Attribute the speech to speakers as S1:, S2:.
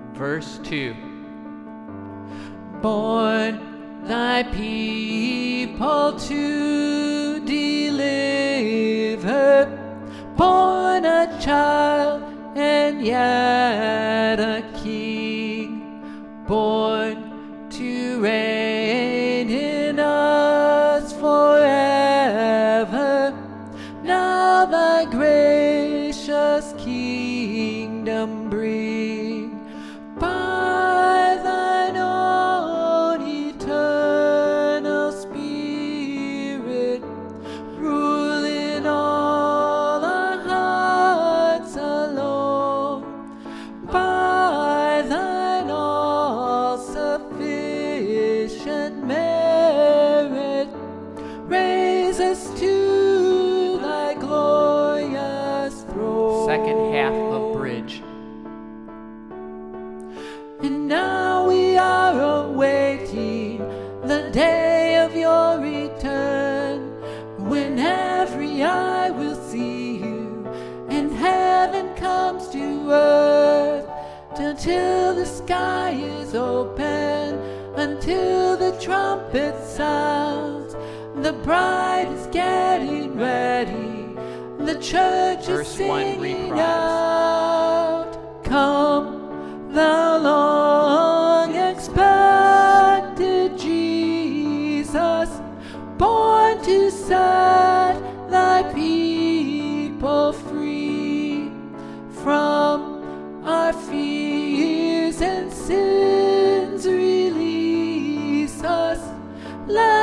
S1: Verse 2. Born thy people to deliver, born a child and yet a king, born to reign in us forever. Now thy gracious kingdom bring, by thine own eternal Spirit, rule in all our hearts alone, by thine all-sufficient merit, raise us to thy glorious throne.
S2: Second half of Bridge.
S1: And now we are awaiting the day of your return, when every eye will see you, and heaven comes to earth, until the sky is open, until the trumpet sounds. The bride is getting ready, the church is
S2: Verse 1
S1: singing
S2: reprise.
S1: out, come, thou long expected Jesus, born to set thy people free from our fears and sins. Release us, let